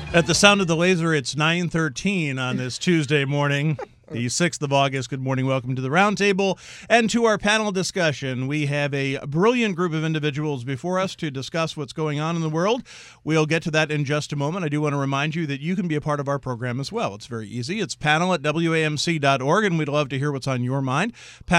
At the sound of the laser, it's 9:13 on this Tuesday morning, the 6th of August. Good morning. Welcome to the Roundtable and to our panel discussion. We have a brilliant group of individuals before us to discuss what's going on in the world. We'll get to that in just a moment. I do want to remind you that you can be a part of our program as well. It's very easy. It's panel@wamc.org, and we'd love to hear what's on your mind.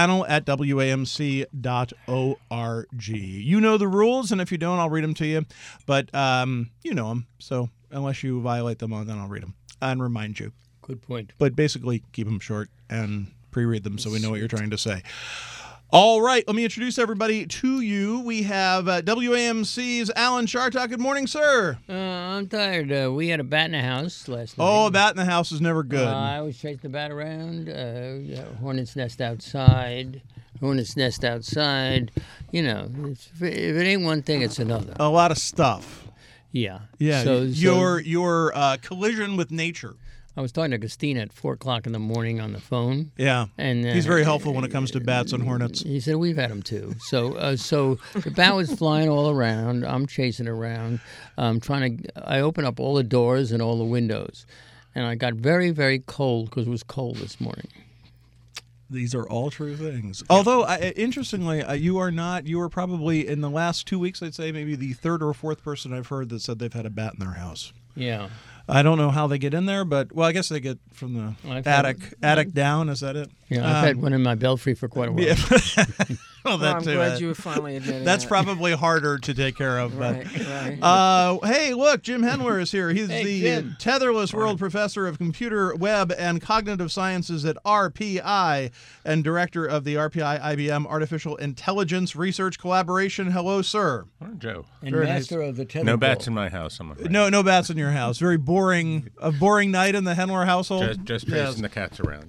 Panel@wamc.org. You know the rules, and if you don't, I'll read them to you. But you know them, so unless you violate them, then I'll read them and remind you. Good point. But basically, keep them short and pre-read them so we know what you're trying to say. All right, let me introduce everybody to you. We have WAMC's Alan Chartock. Good morning, sir. I'm tired. We had a bat in the house last night. Oh, a bat in the house is never good. I was chasing the bat around. Hornet's nest outside. Hornet's nest outside. You know, if it ain't one thing, it's another. A lot of stuff. Yeah. Yeah. So your collision with nature. I was talking to Christina at 4 o'clock in the morning on the phone. Yeah. And he's very helpful when it comes to bats and hornets. He said, we've had them too. So the bat was flying all around. I'm chasing around. I opened up all the doors and all the windows. And I got very, very cold because it was cold this morning. These are all true things. Although, interestingly, you are probably, in the last 2 weeks, I'd say, maybe the third or fourth person I've heard that said they've had a bat in their house. Yeah. I don't know how they get in there, but, well, I guess they get from the attic down. Is that it? Yeah, I've had one in my belfry for quite a while. Yeah. Well, I'm glad you finally admitted that's that. probably harder to take care of. But, right. Hey, look, Jim Henler is here. He's Jim. Tetherless World Professor of Computer, Web, and Cognitive Sciences at RPI and Director of the RPI IBM Artificial Intelligence Research Collaboration. Hello, sir. Morning, Joe. And Very master of the tether No ball. bats in my house, I'm afraid. No bats in your house. Very boring. A boring night in the Henler household. Just chasing the cats around.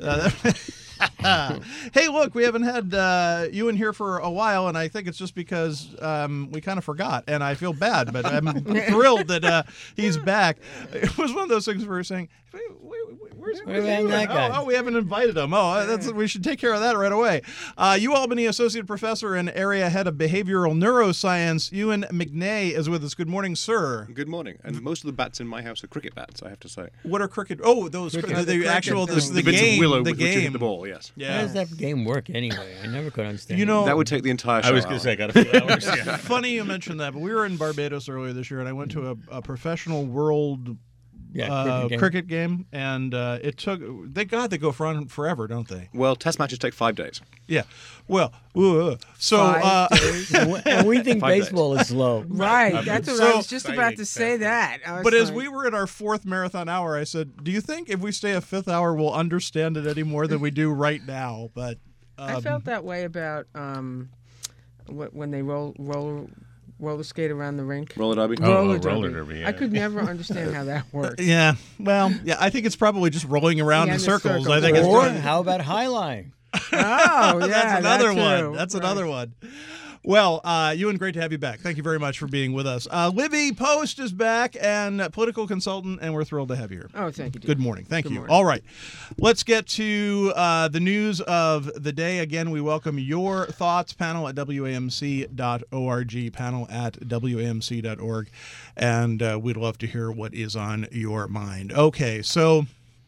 Hey, look, we haven't had you in here for a while, and I think it's just because we kind of forgot, and I feel bad, but I'm thrilled that he's back. It was one of those things where we were saying, where's that guy? Oh, we haven't invited him. Oh, we should take care of that right away. UAlbany Associate Professor and Area Head of Behavioral Neuroscience, Ewan McNay, is with us. Good morning, sir. Good morning. And most of the bats in my house are cricket bats, I have to say. What are cricket? Oh, those the actual the bits game. of willow the with which you game. hit the ball, yes. Yeah. How does that game work anyway? I never could understand. You know, That would take the entire show. I was going to say, I got a few hours. Yeah. Funny you mentioned that, but we were in Barbados earlier this year, and I went to a professional world cricket game, and it took. They go on forever, don't they? Well, test matches take 5 days. Yeah. Well, so 5 days. And we think 5 days. baseball is slow. Right. That's what I was just about to say that. But as we were in our 4th marathon hour, I said, "Do you think if we stay a 5th hour, we'll understand it any more than we do right now?" But I felt that way about when they roller skate around the rink. Roller derby. Roller derby, yeah. I could never understand how that works. yeah, well, yeah, I think it's probably just rolling around Yeah, in in circles. circles. I think it's Or just, how about highline? Oh, yeah, that's another that one. too. That's Right. another one. Well, Ewan, great to have you back. Thank you very much for being with us. Libby Post is back, and political consultant, and we're thrilled to have you here. Oh, thank you, dear. Good morning. Thank Good you. morning. All right. Let's get to the news of the day. Again, we welcome your thoughts. Panel at WAMC.org, panel at WAMC.org, and we'd love to hear what is on your mind. Okay, so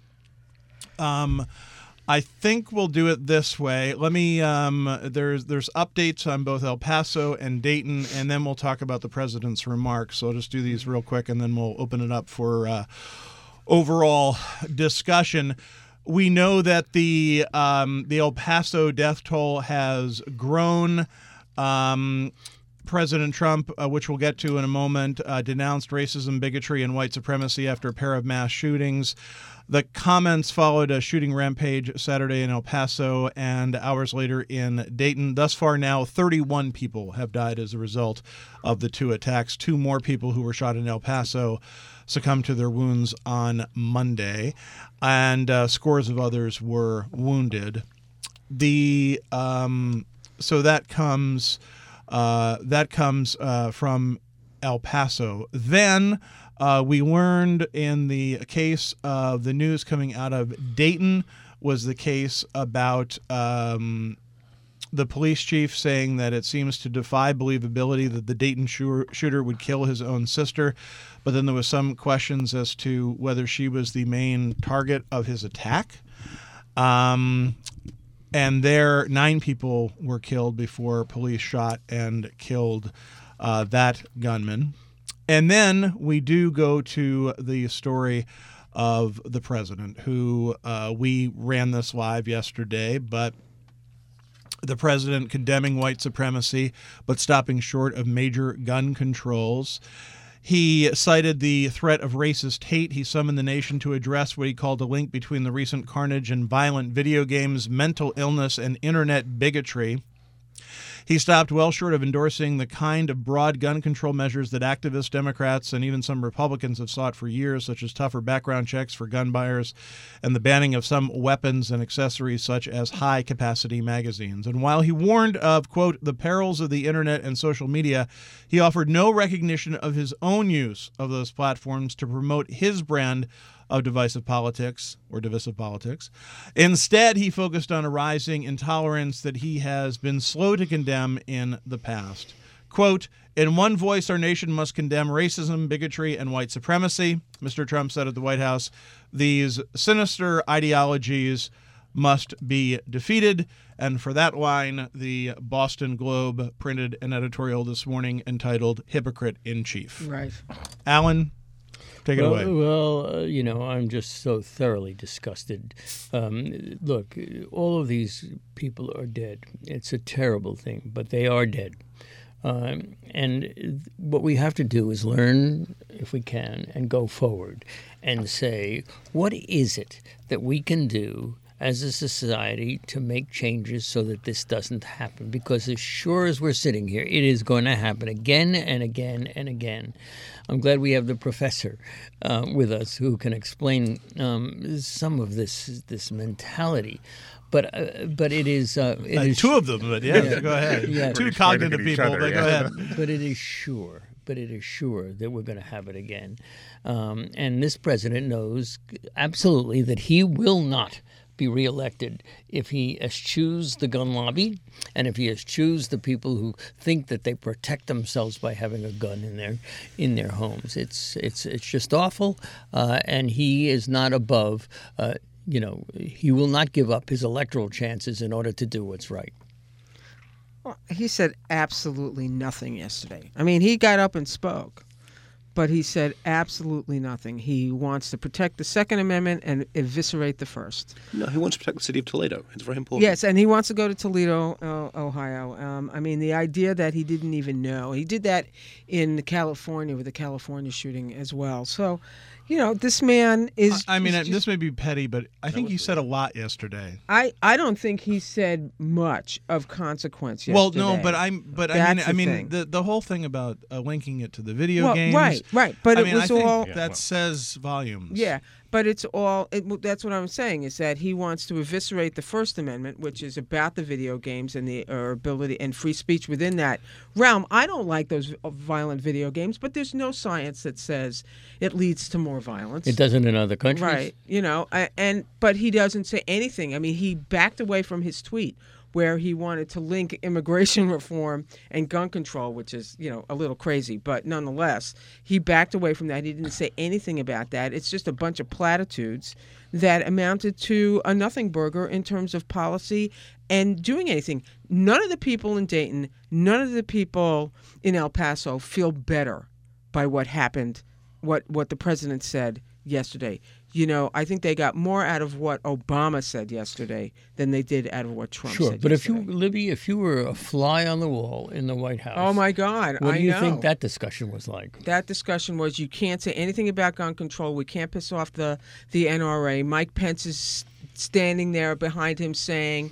I think we'll do it this way. Let me. There's updates on both El Paso and Dayton, and then we'll talk about the president's remarks. So I'll just do these real quick, and then we'll open it up for overall discussion. We know that the El Paso death toll has grown. President Trump, which we'll get to in a moment, denounced racism, bigotry, and white supremacy after a pair of mass shootings. The comments followed a shooting rampage Saturday in El Paso and hours later in Dayton. Thus far now, 31 people have died as a result of the two attacks. 2 more people who were shot in El Paso succumbed to their wounds on Monday, and scores of others were wounded. So that comes from El Paso. Then we learned in the case of the news coming out of Dayton was the case about The police chief saying that it seems to defy believability that the Dayton shooter would kill his own sister, but then there was some questions as to whether she was the main target of his attack. And there, 9 people were killed before police shot and killed that gunman. And then we do go to the story of the president, who we ran this live yesterday, but the president condemning white supremacy, but stopping short of major gun controls. He cited the threat of racist hate. He summoned the nation to address what he called a link between the recent carnage and violent video games, mental illness, and internet bigotry. He stopped well short of endorsing the kind of broad gun control measures that activists, Democrats, and even some Republicans have sought for years, such as tougher background checks for gun buyers and the banning of some weapons and accessories such as high-capacity magazines. And while he warned of, quote, the perils of the internet and social media, he offered no recognition of his own use of those platforms to promote his brand of divisive politics. Instead, he focused on a rising intolerance that he has been slow to condemn in the past. Quote, in one voice, our nation must condemn racism, bigotry, and white supremacy. Mr. Trump said at the White House, these sinister ideologies must be defeated. And for that line, the Boston Globe printed an editorial this morning entitled Hypocrite in Chief. Right. Alan, take it away. Well, I'm just so thoroughly disgusted. Look, all of these people are dead. It's a terrible thing, but they are dead. And what we have to do is learn, if we can, and go forward and say, what is it that we can do as a society to make changes so that this doesn't happen? Because as sure as we're sitting here, it is going to happen again and again and again. I'm glad we have the professor with us who can explain some of this mentality. But it is two of them. But yeah. Go ahead. Yeah. Two cognitive people. But go ahead. But it is sure that we're going to have it again. And this president knows absolutely that he will not be reelected if he eschews the gun lobby and if he eschews the people who think that they protect themselves by having a gun in their homes. It's just awful, and he is not above. He will not give up his electoral chances in order to do what's right. Well, he said absolutely nothing yesterday. I mean, he got up and spoke, but he said absolutely nothing. He wants to protect the Second Amendment and eviscerate the First. No, he wants to protect the city of Toledo. It's very important. Yes, and he wants to go to Toledo, Ohio. I mean, the idea that he didn't even know. He did that in California with the California shooting as well. So, this man is... this may be petty, but I think he said a lot yesterday. I don't think he said much of consequence yesterday. Well, no, the whole thing about linking it to the video games. Right. But I was all... that says volumes. Yeah, but it's all... that's what I'm saying, is that he wants to eviscerate the First Amendment, which is about the video games and the ability and free speech within that realm. I don't like those violent video games, but there's no science that says it leads to more violence. It doesn't in other countries. Right, but he doesn't say anything. I mean, he backed away from his tweet where he wanted to link immigration reform and gun control, which is, a little crazy. But nonetheless, he backed away from that. He didn't say anything about that. It's just a bunch of platitudes that amounted to a nothing burger in terms of policy and doing anything. None of the people in Dayton, none of the people in El Paso feel better by what happened, what the president said yesterday. I think they got more out of what Obama said yesterday than they did out of what Trump said yesterday. Sure, but Libby, if you were a fly on the wall in the White House... Oh, my God, what do you think that discussion was like? That discussion was, you can't say anything about gun control. We can't piss off the NRA. Mike Pence is standing there behind him saying,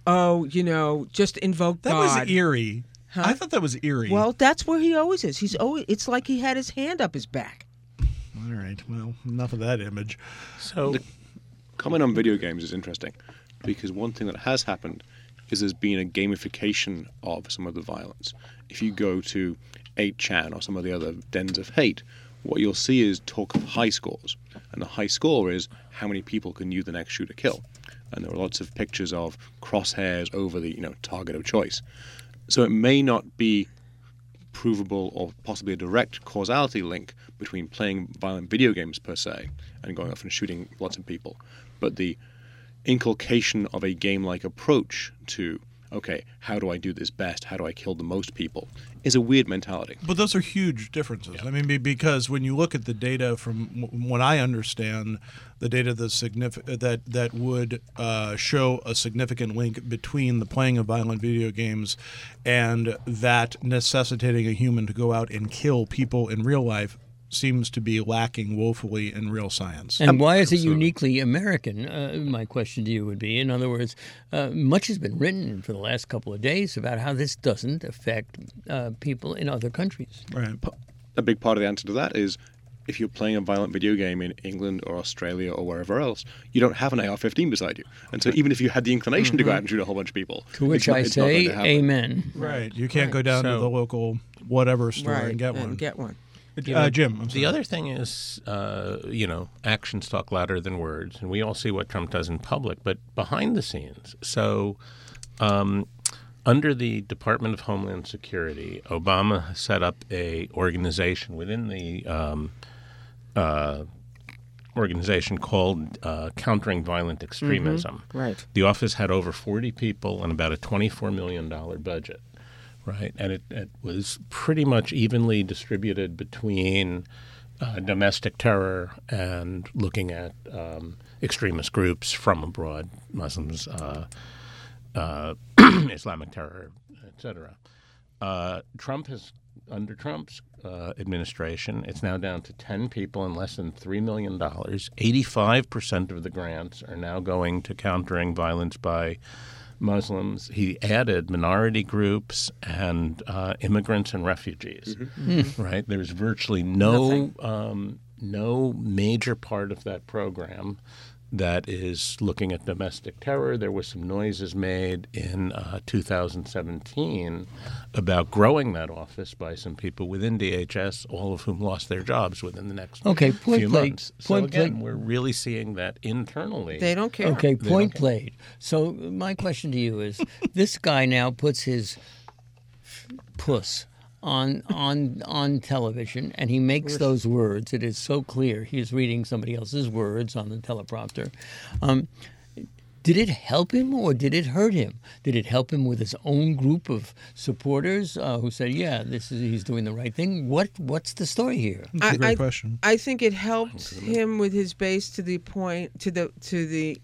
just invoke God. That was eerie. Huh? I thought that was eerie. Well, that's where he always is. It's like he had his hand up his back. All right. Well, enough of that image. So, the comment on video games is interesting because one thing that has happened is there's been a gamification of some of the violence. If you go to 8chan or some of the other dens of hate, what you'll see is talk of high scores. And the high score is how many people can you, the next shooter, kill. and there were lots of pictures of crosshairs over the target of choice. So it may not be provable or possibly a direct causality link between playing violent video games per se and going off and shooting lots of people, but the inculcation of a game-like approach to, okay, how do I do this best? How do I kill the most people? Is a weird mentality. But those are huge differences. I mean, because when you look at the data, from what I understand, the data that would show a significant link between the playing of violent video games and that necessitating a human to go out and kill people in real life seems to be lacking woefully in real science. And why is it uniquely American? My question to you would be, in other words, much has been written for the last couple of days about how this doesn't affect people in other countries. Right. A big part of the answer to that is if you're playing a violent video game in England or Australia or wherever else, you don't have an AR-15 beside you. And so even if you had the inclination to go out and shoot a whole bunch of people, to which I say, amen. Right. You can't go down to the local whatever store and get one. Jim, I'm sorry. The other thing is, actions talk louder than words, and we all see what Trump does in public, but behind the scenes. So under the Department of Homeland Security, Obama set up a organization within the organization called Countering Violent Extremism. Right. The office had over 40 people and about a $24 million budget. Right, and it was pretty much evenly distributed between domestic terror and looking at extremist groups from abroad, Muslims, Islamic terror, etc. Under Trump's administration, it's now down to 10 people and less than $3 million. 85% of the grants are now going to countering violence by Muslims. He added minority groups and immigrants and refugees. Right? There's virtually no major part of that program that is looking at domestic terror. There were some noises made in 2017 about growing that office by some people within DHS, all of whom lost their jobs within the next few months. So again, we're really seeing that internally. They don't care. Okay, point played. So my question to you is, this guy now puts his puss on television, and he makes those words. It is so clear he is reading somebody else's words on the teleprompter. Did it help him or did it hurt him? Did it help him with his own group of supporters who said, "Yeah, he's doing the right thing"? What's the story here? That's a great question. I think it helped him with his base to the point to the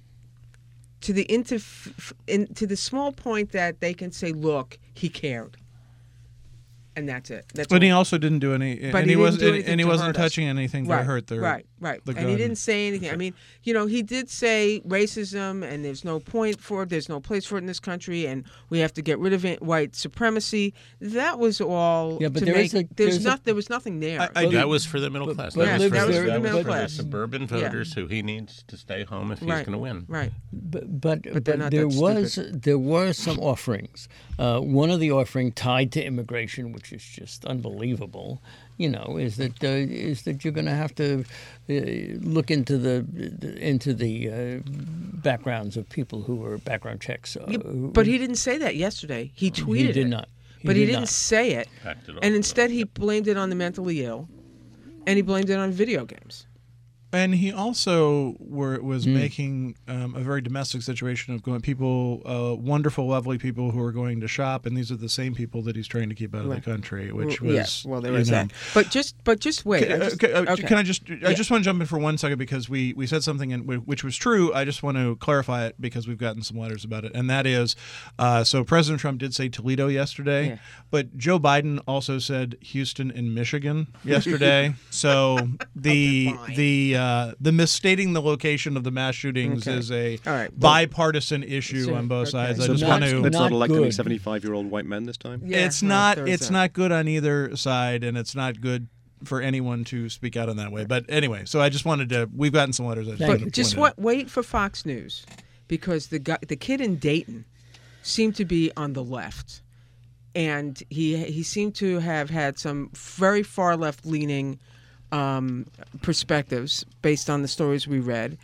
small point that they can say, "Look, he cared." And that's it. But he also didn't do any. But he wasn't touching anything to hurt the right. And he didn't say anything. I mean, he did say racism, and there's no point for it. There's no place for it in this country, and we have to get rid of white supremacy. That was all. Yeah, but there was nothing there. That was for the middle class. That was for the middle for class. the suburban voters who he needs to stay home if he's going to win. Right. But there were some offerings. One of the offering tied to immigration, which is just unbelievable, is that you're going to have to look into the backgrounds of people who were background checks. But he didn't say that yesterday. He tweeted He did not. But he didn't say it. And instead he blamed it on the mentally ill, and he blamed it on video games. And he also was making a very domestic situation of going people, wonderful, lovely people who are going to shop, and these are the same people that he's trying to keep out of the country, which was there was that. But just wait. Can I just want to jump in for 1 second because we said something which was true. I just want to clarify it because we've gotten some letters about it, and that is, so President Trump did say Toledo yesterday, but Joe Biden also said Houston and Michigan yesterday. So the misstating the location of the mass shootings is a bipartisan issue on both sides. So I just want to. Let's not elect any 75-year-old white men this time. Yeah, it's not good on either side, and it's not good for anyone to speak out in that way. But anyway, so I just wanted to. We've gotten some letters. Wait for Fox News, because the kid in Dayton seemed to be on the left, and he seemed to have had some very far left leaning perspectives based on the stories we read,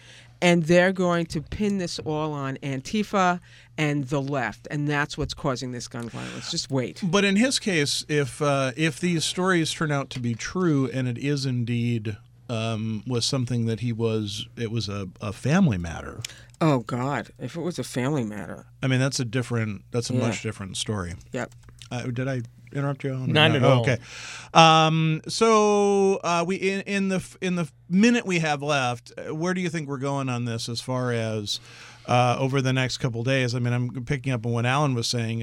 And they're going to pin this all on Antifa and the left, and that's what's causing this gun violence. Just wait. But in his case, if these stories turn out to be true, and it is indeed was something that it was a family matter. Oh God! If it was a family matter, I mean, that's a much different story. Yep. Did I interrupt you? Not at all. Okay. So we in the minute we have left, where do you think we're going on this as far as over the next couple of days? I mean, I'm picking up on what Alan was saying.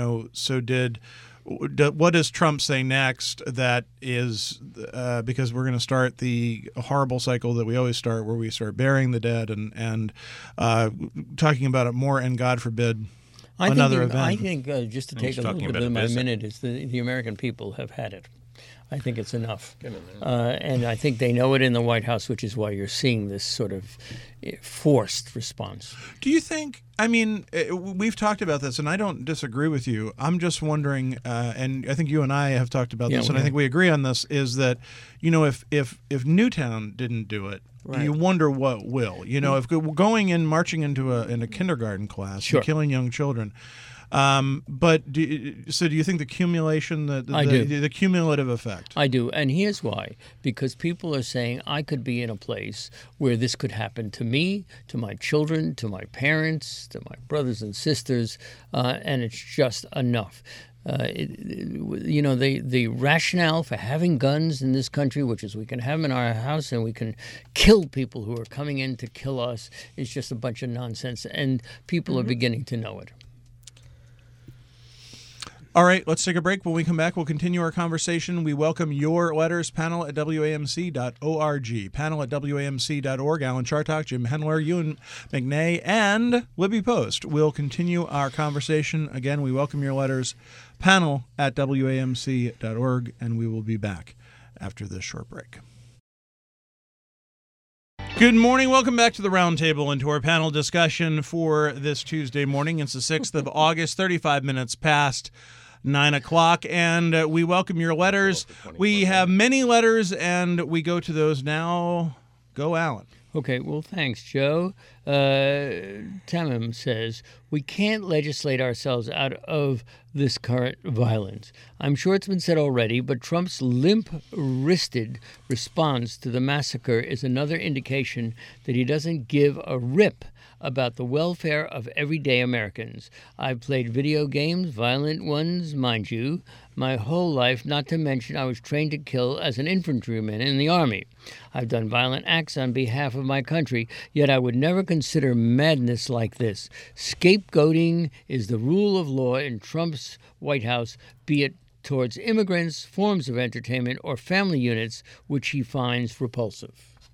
What does Trump say next? That is because we're going to start the horrible cycle that we always start, where we start burying the dead and talking about it more, and God forbid, another event. I think just to take a little bit of my minute is the American people have had it. I think it's enough. And I think they know it in the White House, which is why you're seeing this sort of forced response. Do you think, I mean, we've talked about this, and I don't disagree with you. I'm just wondering, and I think you and I have talked about this, and I think we agree on this, is that, if Newtown didn't do it, right, you wonder what will. If going in, marching into a kindergarten class, and killing young children. But do you think the accumulation, the cumulative effect? I do, and here's why. Because people are saying, I could be in a place where this could happen to me, to my children, to my parents, to my brothers and sisters, and it's just enough. The rationale for having guns in this country, which is we can have them in our house and we can kill people who are coming in to kill us, is just a bunch of nonsense, and people are beginning to know it. All right, let's take a break. When we come back, we'll continue our conversation. We welcome your letters, panel@WAMC.org, panel@WAMC.org. Alan Chartock, Jim Hendler, Ewan McNay, and Libby Post. We'll continue our conversation. Again, we welcome your letters, panel@WAMC.org, and we will be back after this short break. Good morning. Welcome back to the Roundtable and to our panel discussion for this Tuesday morning. It's the 6th of August, 35 minutes past 9 o'clock, and we welcome your letters. We have many letters, and we go to those now. Go, Alan. Okay, well, thanks, Joe. Tamim says, we can't legislate ourselves out of this current violence. I'm sure it's been said already, but Trump's limp-wristed response to the massacre is another indication that he doesn't give a rip about the welfare of everyday Americans. I've played video games, violent ones, mind you, my whole life, not to mention I was trained to kill as an infantryman in the Army. I've done violent acts on behalf of my country, yet I would never consider madness like this. Scapegoating is the rule of law in Trump's White House, be it towards immigrants, forms of entertainment, or family units, which he finds repulsive.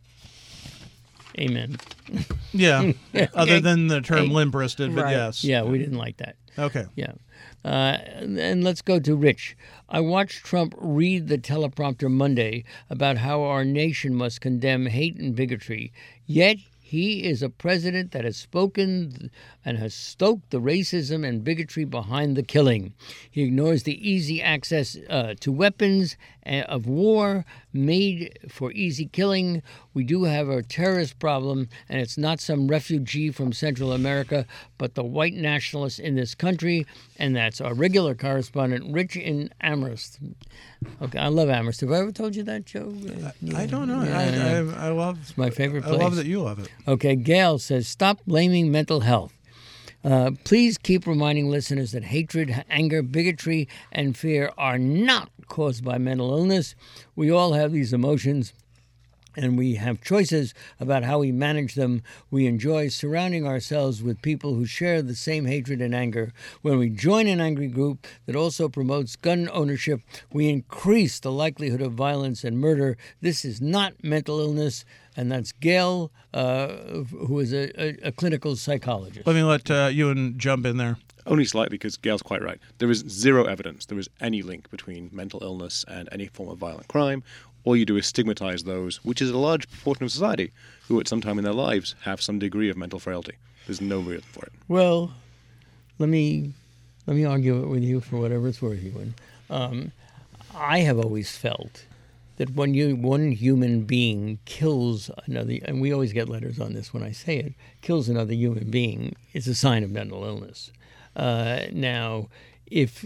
Amen. Yeah, other than the term limp-wristed, but yes. Yeah, we didn't like that. Okay. Yeah. And let's go to Rich. I watched Trump read the teleprompter Monday about how our nation must condemn hate and bigotry, yet he is a president that has spoken and has stoked the racism and bigotry behind the killing. He ignores the easy access to weapons of war made for easy killing. We do have a terrorist problem, and it's not some refugee from Central America, but the white nationalists in this country, and that's our regular correspondent, Rich in Amherst. Okay, I love Amherst. Have I ever told you that, Joe? I don't know. I love. It's my favorite place. I love that you love it. Okay, Gail says, stop blaming mental health. Please keep reminding listeners that hatred, anger, bigotry, and fear are not caused by mental illness. We all have these emotions, and we have choices about how we manage them. We enjoy surrounding ourselves with people who share the same hatred and anger. When we join an angry group that also promotes gun ownership, we increase the likelihood of violence and murder. This is not mental illness. And that's Gail, who is a clinical psychologist. Let me let Ewan jump in there. Only slightly, because Gail's quite right. There is zero evidence there is any link between mental illness and any form of violent crime. All you do is stigmatize those, which is a large proportion of society, who at some time in their lives have some degree of mental frailty. There's no reason for it. Well, let me argue it with you for whatever it's worth, Ewan. I have always felt that one human being kills another, and we always get letters on this when I say it, kills another human being, is a sign of mental illness. Now, if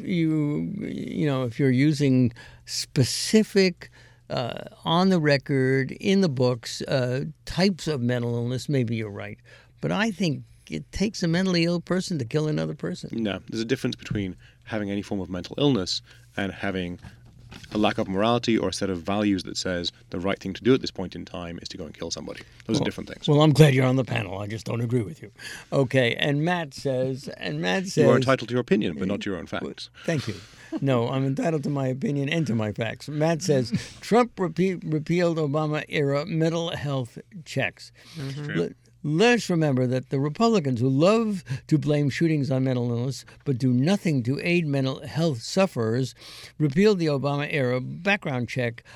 if you're using specific, on the record, in the books, types of mental illness, maybe you're right. But I think it takes a mentally ill person to kill another person. No, there's a difference between having any form of mental illness and having a lack of morality or a set of values that says the right thing to do at this point in time is to go and kill somebody. Those are different things. Well, I'm glad you're on the panel. I just don't agree with you. Okay, and Matt says... You are entitled to your opinion, but not your own facts. Thank you. No, I'm entitled to my opinion and to my facts. Matt says, Trump repealed Obama-era mental health checks. Let's remember that the Republicans who love to blame shootings on mental illness but do nothing to aid mental health sufferers repealed the Obama-era background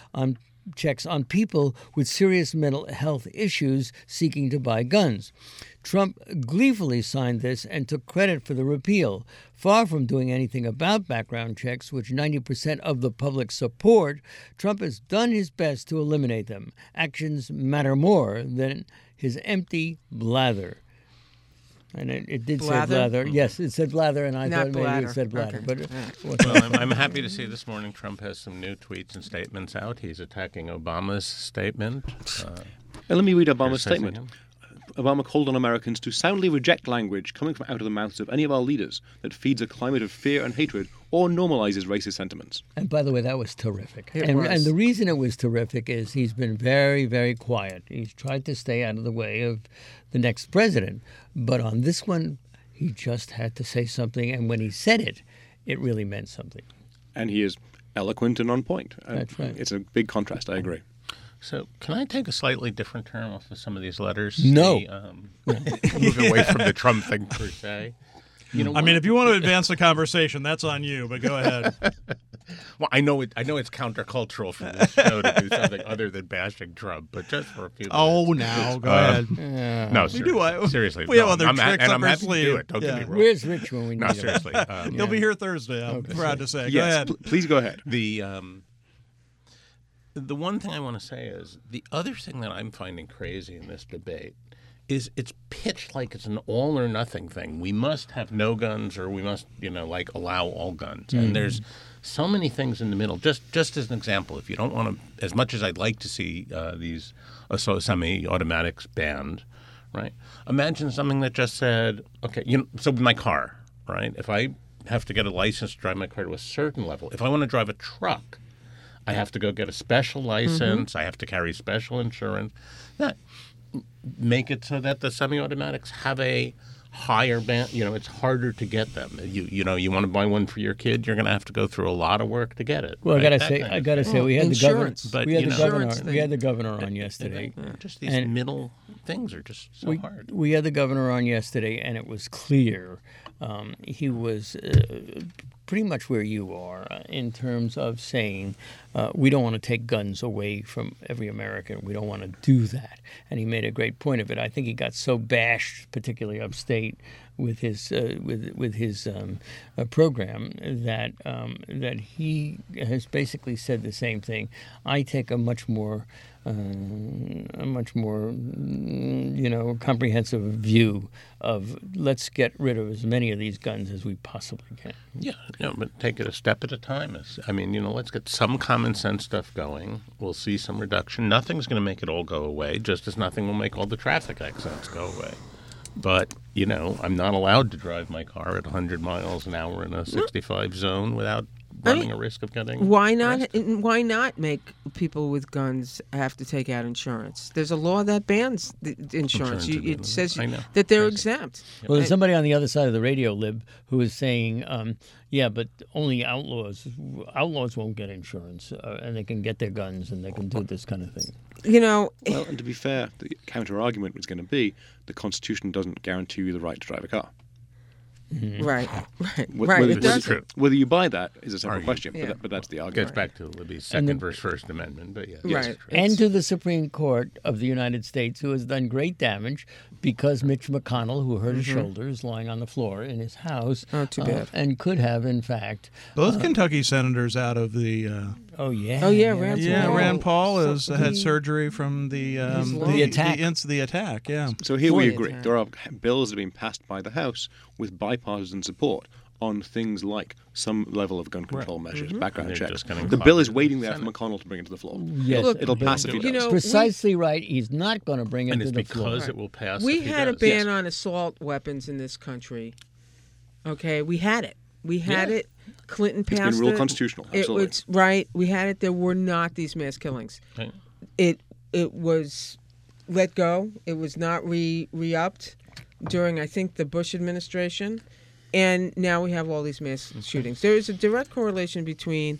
checks on people with serious mental health issues seeking to buy guns. Trump gleefully signed this and took credit for the repeal. Far from doing anything about background checks, which 90% of the public support, Trump has done his best to eliminate them. Actions matter more than his empty blather. And it did say blather. Yes, it said blather, and I thought maybe it said bladder. Okay. But Well, I'm happy to see this morning Trump has some new tweets and statements out. He's attacking Obama's statement. And let me read Obama's statement. him. Obama called on Americans to soundly reject language coming from out of the mouths of any of our leaders that feeds a climate of fear and hatred or normalizes racist sentiments. And by the way, that was terrific. It was. And the reason it was terrific is he's been very, very quiet. He's tried to stay out of the way of the next president. But on this one, he just had to say something. And when he said it, it really meant something. And he is eloquent and on point. That's right. It's a big contrast, I agree. So, can I take a slightly different turn off of some of these letters? No. Move away from the Trump thing per se. I mean, if you want to advance the conversation, that's on you. But go ahead. Well, I know it's countercultural for this show to do something other than bashing Trump, but just for a few minutes. Oh, now go ahead. No, We seriously. have other tricks and up I'm our happy to do sleeve. it. Don't get me wrong. Where's Rich when we need No, him? seriously. He'll be here Thursday. I'm proud to say. Go Yes, ahead. please go ahead. The one thing I want to say is the other thing that I'm finding crazy in this debate is it's pitched like it's an all or nothing thing. We must have no guns or we must, allow all guns. Mm-hmm. And there's so many things in the middle. Just as an example, if you don't want to, as much as I'd like to see these semi-automatics banned, right? Imagine something that just said, okay, so with my car, right? If I have to get a license to drive my car to a certain level, if I want to drive a truck, I have to go get a special license. Mm-hmm. I have to carry special insurance. Make it so that the semi-automatics have a higher ban. It's harder to get them. You want to buy one for your kid, you're going to have to go through a lot of work to get it. Well, right? I gotta say, we had the governor. insurance. But, We had the Insurance governor. We had the governor on yesterday. Just these And middle things are just so hard. We had the governor on yesterday, and it was clear he was pretty much where you are in terms of saying we don't want to take guns away from every American. We don't want to do that. And he made a great point of it. I think he got so bashed, particularly upstate, with his program that he has basically said the same thing. I take a much more comprehensive view of let's get rid of as many of these guns as we possibly can. Yeah, but take it a step at a time. Let's get some common sense stuff going. We'll see some reduction. Nothing's going to make it all go away, just as nothing will make all the traffic accidents go away. But, I'm not allowed to drive my car at 100 miles an hour in a 65 zone without running a risk of getting Why not? arrested. Why not make people with guns have to take out insurance? There's a law that bans the insurance. It says I know. that they're I see. exempt. Well, there's somebody on the other side of the radio lib who is saying, yeah, but only outlaws won't get insurance, and they can get their guns and they can do this kind of thing. Well, and to be fair, the counter-argument was going to be the Constitution doesn't guarantee you the right to drive a car. Right. Whether, It does. true. whether you buy that is a separate Argue. question, Yeah. but that's the Gets argument. back to Libby's second verse First Amendment, but yeah. Yes. Right. And to the Supreme Court of the United States, who has done great damage because Mitch McConnell, who hurt his shoulder, is lying on the floor in his house. Oh, too bad. And could have, in fact, Both Kentucky senators out of the Oh yeah. Oh, yeah, Rand Yeah, Paul. Rand Paul has So had he- surgery from the lung. the attack. Yeah. So here we Fully agree. attacked. There are bills that have been passed by the House with bipartisan support on things like some level of gun control measures, background And they're checks. just getting The bill is copied waiting in the there for Senate. McConnell to bring it to the floor. Yes, Look, It'll pass if he you does. know, precisely right. He's not going to bring it And to it's the floor. because it will pass. We if he had a does. ban on assault weapons in this country. Okay, we had it. We had Yeah. it. Clinton It's passed been ruled it. constitutional. It Absolutely. was right. We had it. There were not these mass killings. Right. It was let go. It was not re-upped during, I think, the Bush administration, and now we have all these mass shootings. There is a direct correlation between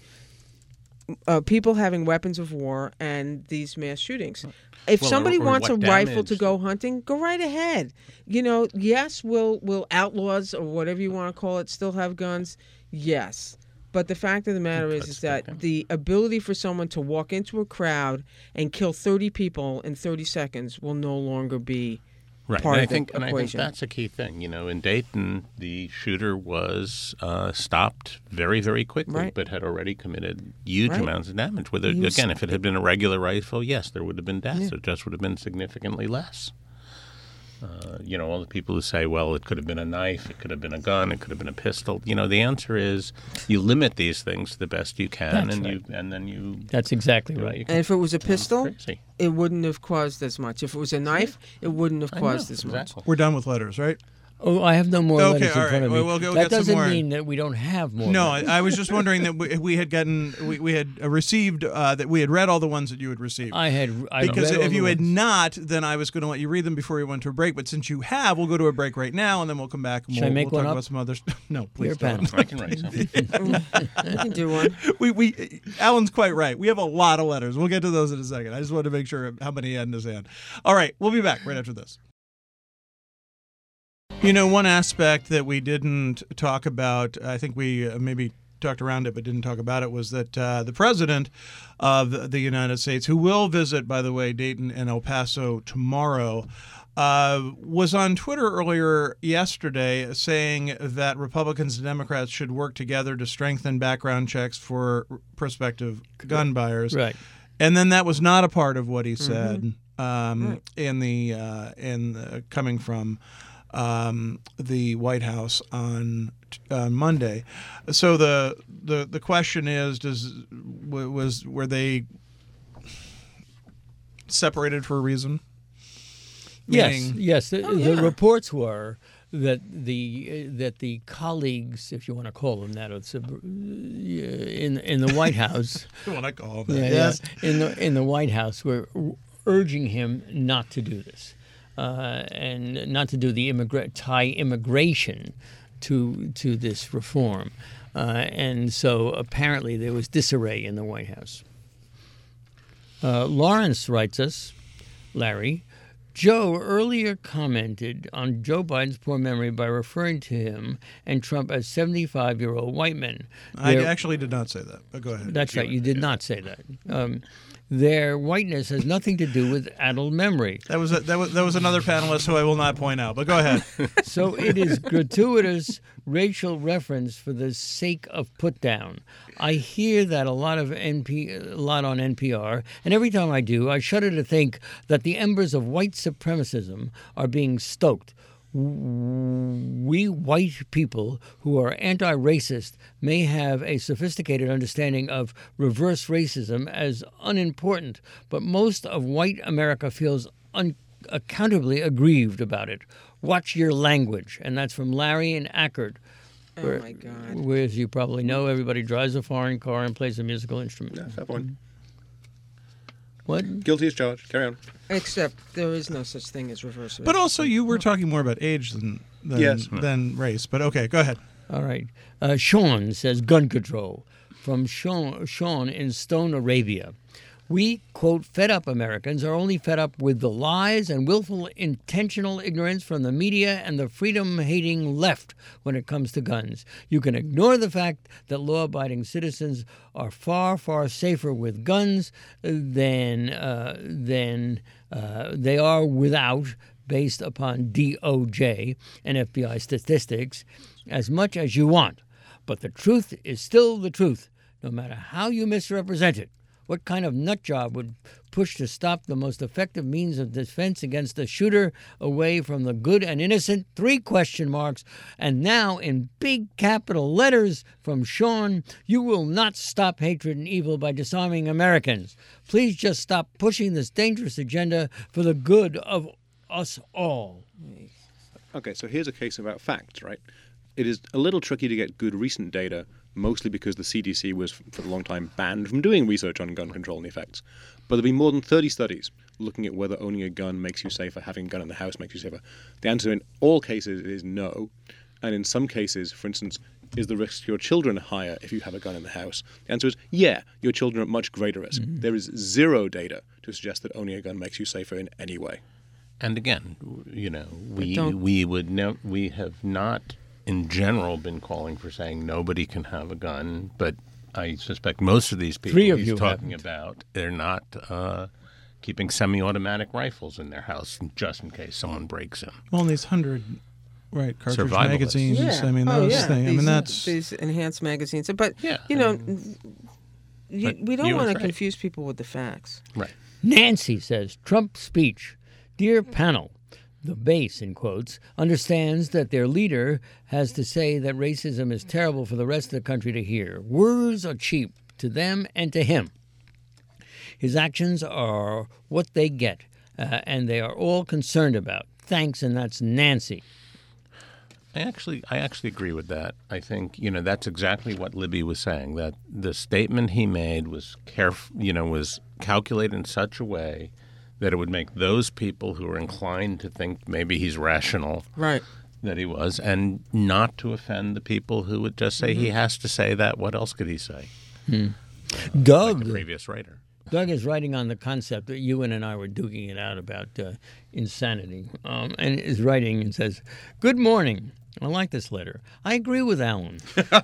people having weapons of war and these mass shootings. If Well, somebody or wants a what rifle to damage. go hunting, go right ahead. You know, yes, will outlaws or whatever you want to call it still have guns? Yes. But the fact of the matter is that Perspective. the ability for someone to walk into a crowd and kill 30 people in 30 seconds will no longer be Right, part and of the I think equation. that's a key thing. You know, in Dayton, the shooter was stopped very, very quickly, Right. but had already committed huge Right. amounts of damage. Whether He was- again, if it had been a regular rifle, yes, there would have been deaths. It just would have been significantly less. You know, all the people who say, "Well, it could have been a knife, it could have been a gun, it could have been a pistol." You know, the answer is you limit these things the best you can, That's and right. then you. That's exactly do what right. you And if it was a can. pistol, Crazy. it wouldn't have caused as much. If it was a knife, it wouldn't have I caused know, as much. exactly. We're done with letters, right? Oh, I have no more Okay, letters in all right. front of me. We'll go that get some doesn't more. mean that we don't have more. No, letters. I was just wondering that we had gotten we had received that we had read all the ones that you had received. I Because read all if the you had ones. not, then I was going to let you read them before we went to a break. But since you have, we'll go to a break right now, and then we'll come back and Should I make we'll one talk up? about some others. No, please Your don't. pen. I can write something. I can do one. We Alan's quite right. We have a lot of letters. We'll get to those in a second. I just wanted to make sure how many he had in his hand. All right, we'll be back right after this. You know, one aspect that we didn't talk about, I think we maybe talked around it but didn't talk about it, was that the president of the United States, who will visit, by the way, Dayton and El Paso tomorrow, was on Twitter earlier yesterday saying that Republicans and Democrats should work together to strengthen background checks for prospective gun buyers. Right. And then that was not a part of what he said in the coming from the White House on Monday. So the question is, were they separated for a reason? Meaning- Yes. The reports were that the colleagues, if you want to call them that, in the White House, I want to call that. Yes. in the White House, were urging him not to do this, and not to do the tie immigration to this reform, and so apparently there was disarray in the White House. Lawrence writes us, Larry, Joe earlier commented on Joe Biden's poor memory by referring to him and Trump as 75-year-old white men. I Their- actually did not say that, but go ahead. That's right. You did not say that. Their whiteness has nothing to do with adult memory. That was another panelist who I will not point out, but go ahead. So it is gratuitous racial reference for the sake of put down. I hear that a lot on NPR, and every time I do, I shudder to think that the embers of white supremacism are being stoked. We white people who are anti-racist may have a sophisticated understanding of reverse racism as unimportant, but most of white America feels unaccountably aggrieved about it. Watch your language. And that's from Larry in Ackerd. Oh, my God. Where, as you probably know, everybody drives a foreign car and plays a musical instrument. Yeah, fair point. What? Guilty as charged. Carry on. Except there is no such thing as reverse. But also, you were talking more about age than Yes. than race. But okay, go ahead. All right. Sean says gun control. From Sean in Stone, Arabia. We, quote, fed up Americans are only fed up with the lies and willful intentional ignorance from the media and the freedom-hating left when it comes to guns. You can ignore the fact that law-abiding citizens are far, far safer with guns than they are without, based upon DOJ and FBI statistics, as much as you want. But the truth is still the truth, no matter how you misrepresent it. What kind of nutjob would push to stop the most effective means of defense against the shooter away from the good and innocent? 3 question marks. And now in big capital letters from Sean, you will not stop hatred and evil by disarming Americans. Please just stop pushing this dangerous agenda for the good of us all. Okay, so here's a case about facts, right? It is a little tricky to get good recent data, mostly because the CDC was, for a long time, banned from doing research on gun control and the effects. But there have been more than 30 studies looking at whether owning a gun makes you safer, having a gun in the house makes you safer. The answer in all cases is no. And in some cases, for instance, is the risk to your children higher if you have a gun in the house? The answer is, yeah, your children are at much greater risk. Mm-hmm. There is zero data to suggest that owning a gun makes you safer in any way. And again, we have not in general been calling for saying nobody can have a gun, but I suspect most of these people he's talking about, they're not keeping semi-automatic rifles in their house just in case someone breaks in. Well, and these 100 cartridge magazines. Yeah. I mean, those things. I mean, that's these enhanced magazines. But yeah. we don't want to confuse people with the facts. Right. Nancy says, Trump speech. Dear panel, the base, in quotes, understands that their leader has to say that racism is terrible for the rest of the country to hear. Words are cheap to them and to him. His actions are what they get, and they are all concerned about. Thanks, and that's Nancy. I actually agree with that. I think that's exactly what Libby was saying. That the statement he made was was calculated in such a way that it would make those people who are inclined to think maybe he's rational, right, that he was, and not to offend the people who would just say he has to say that. What else could he say? Doug, like the previous writer. Doug is writing on the concept that Ewan and I were duking it out about insanity, and is writing and says, "Good morning. I like this letter. I agree with Alan.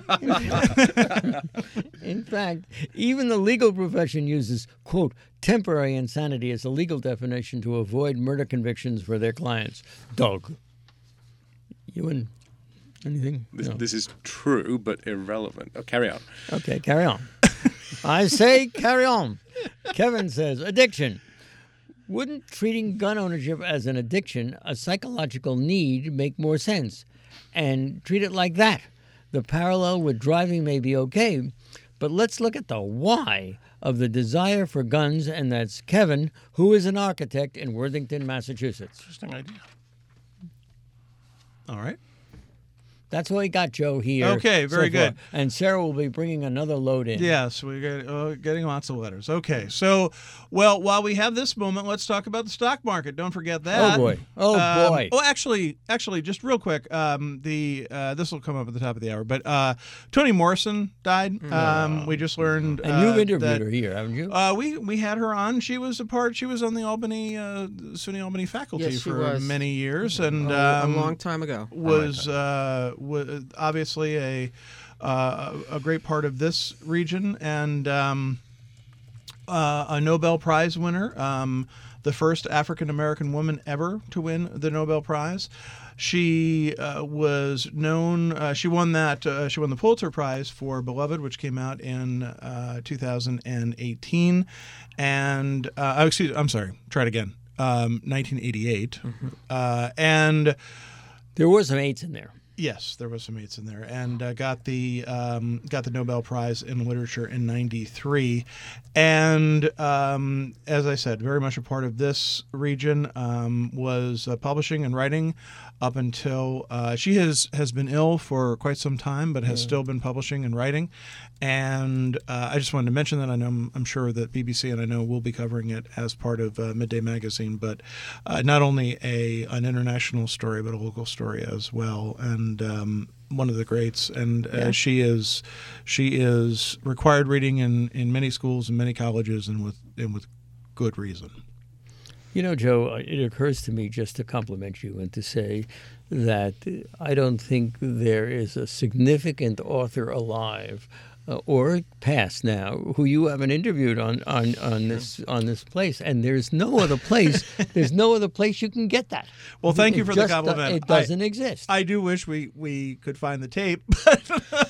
In fact, even the legal profession uses, quote, temporary insanity as a legal definition to avoid murder convictions for their clients." Doug. Ewan, anything? This is true, but irrelevant. Oh, carry on. Okay, carry on. I say carry on. Kevin says, addiction. Wouldn't treating gun ownership as an addiction, a psychological need, make more sense? And treat it like that. The parallel with driving may be okay, but let's look at the why of the desire for guns, and that's Kevin, who is an architect in Worthington, Massachusetts. Interesting idea. all right. That's what we got, Joe, here. Okay, very good. And Sarah will be bringing another load in. Yes, we're getting lots of letters. Okay, so, well, while we have this moment, let's talk about the stock market. Don't forget that. Oh, boy. Boy. Oh, actually, just real quick, this will come up at the top of the hour, but Toni Morrison died. We just learned. And you've interviewed her here, haven't you? We had her on. She was on the Albany, SUNY Albany faculty for many years. And a long time ago. Was obviously a great part of this region, and a Nobel Prize winner, the first African-American woman ever to win the Nobel Prize. She was known. She won the Pulitzer Prize for Beloved, which came out in 2018, and 1988, and there were some 8s in there. Yes, there was some 8s in there, and got the Nobel Prize in Literature in '93, and as I said, very much a part of this region. Was publishing and writing up until she has been ill for quite some time, but has still been publishing and writing. And I just wanted to mention that. I'm sure that BBC and I know will be covering it as part of Midday Magazine, but not only an international story, but a local story as well. And one of the greats. And she is required reading in many schools and many colleges, and with good reason. You know, Joe, it occurs to me just to compliment you and to say that I don't think there is a significant author alive or past now who you haven't interviewed on this place, and there's no other place. There's no other place you can get that. Well, thank you for the compliment. It doesn't exist. I do wish we could find the tape.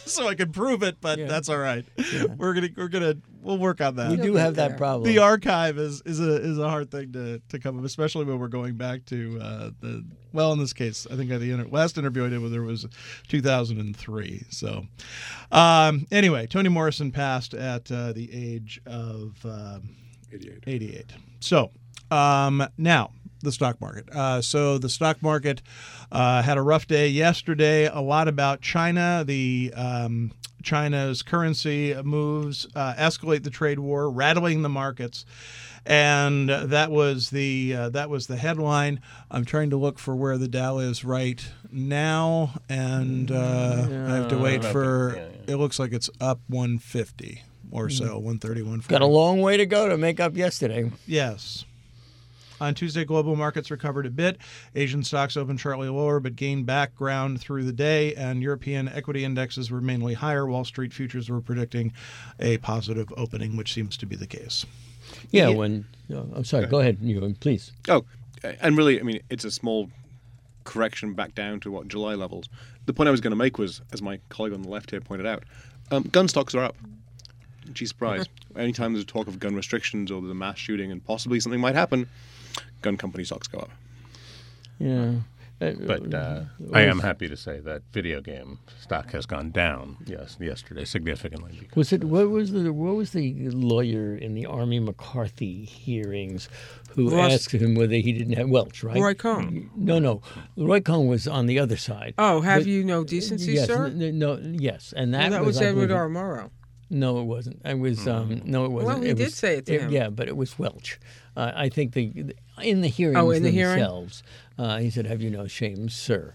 so I can prove it, but Yeah. that's all right. We'll work on that. We do have that problem. The archive is a hard thing to come up, especially when we're going back to in this case, I think the last interview I did with her was 2003. So anyway, Toni Morrison passed at the age of 88. So now the stock market. So the stock market had a rough day yesterday. A lot about China. China's currency moves escalate the trade war, rattling the markets, and that was the headline. I'm trying to look for where the Dow is right now, and I have to wait for. It looks like it's up 150 or so, 130, 140. Got a long way to go to make up yesterday. Yes. On Tuesday, global markets recovered a bit. Asian stocks opened sharply lower but gained back ground through the day, and European equity indexes were mainly higher. Wall Street futures were predicting a positive opening, which seems to be the case. Yeah, I'm sorry, go ahead, Ewan, please. Oh, and really, I mean, it's a small correction back down to July levels. The point I was going to make was, as my colleague on the left here pointed out, gun stocks are up. Gee, surprise. Anytime there's talk of gun restrictions or there's a mass shooting and possibly something might happen, gun company stocks go up. Yeah. But I am happy to say that video game stock has gone down yesterday significantly. What was the lawyer in the Army McCarthy hearings who asked him whether he didn't have Welch, right? Roy Cohn. No. Roy Cohn was on the other side. Oh, have you no decency, yes, sir? Yes, and that Well, was I Edward believe, R. Murrow. No, it wasn't. It was no, it wasn't. Well, he did say it to him. Yeah, but it was Welch. I think in the hearings in the hearing? themselves, he said, "Have you no shame, sir?"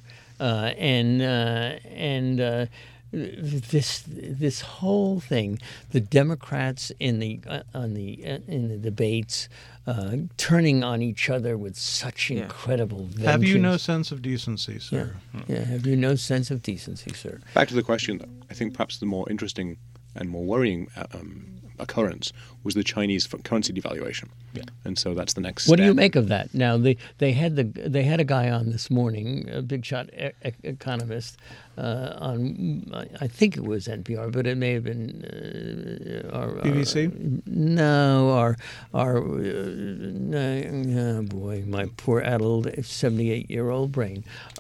This whole thing, the Democrats in the debates turning on each other with such incredible vengeance. Have you no sense of decency, sir? Yeah. Have you no sense of decency, sir? Back to the question, though. I think perhaps the more interesting and more worrying occurrence was the Chinese currency devaluation. Yeah. And so that's the next step. What do you make of that? Now they had a guy on this morning, a big shot economist on I think it was NPR, but it may have been BBC. No, oh boy, my poor addled 78-year-old brain.